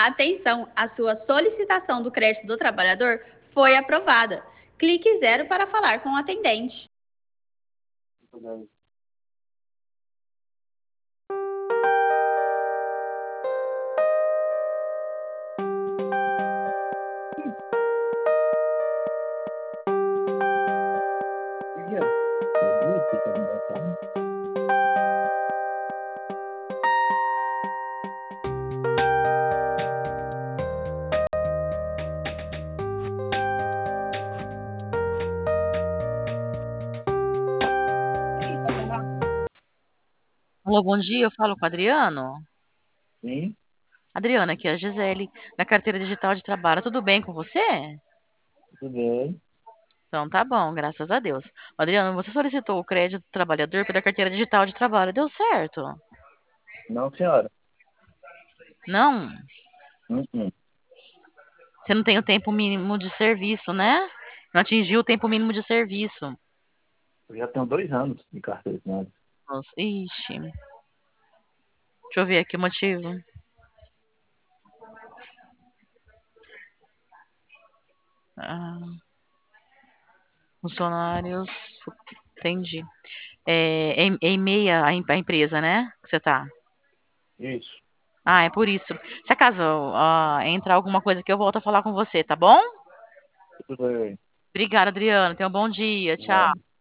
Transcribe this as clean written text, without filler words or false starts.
Atenção, a sua solicitação do crédito do trabalhador foi aprovada. Clique 0 para falar com o atendente. Alô, bom dia, eu falo com o Adriano. Sim, Adriano, aqui é a Gisele, da carteira digital de trabalho. Tudo bem com você? tudo bem. Então tá bom, graças a Deus. Adriano, você solicitou o crédito do trabalhador pela carteira digital de trabalho. Deu certo? Não, senhora. Não? Uhum. Você não tem o tempo mínimo de serviço, né? Não atingiu o tempo mínimo de serviço. Eu já tenho 2 anos de carteira assinada. Nossa, ixi. Deixa eu ver aqui o motivo. Ah, funcionários. Entendi. É em meia a empresa, né? Que você tá. Isso. Ah, é por isso. Se acaso entrar alguma coisa que eu volto a falar com você, tá bom? Tudo bem. Obrigada, Adriano. Tenha um bom dia. Tchau. Obrigado.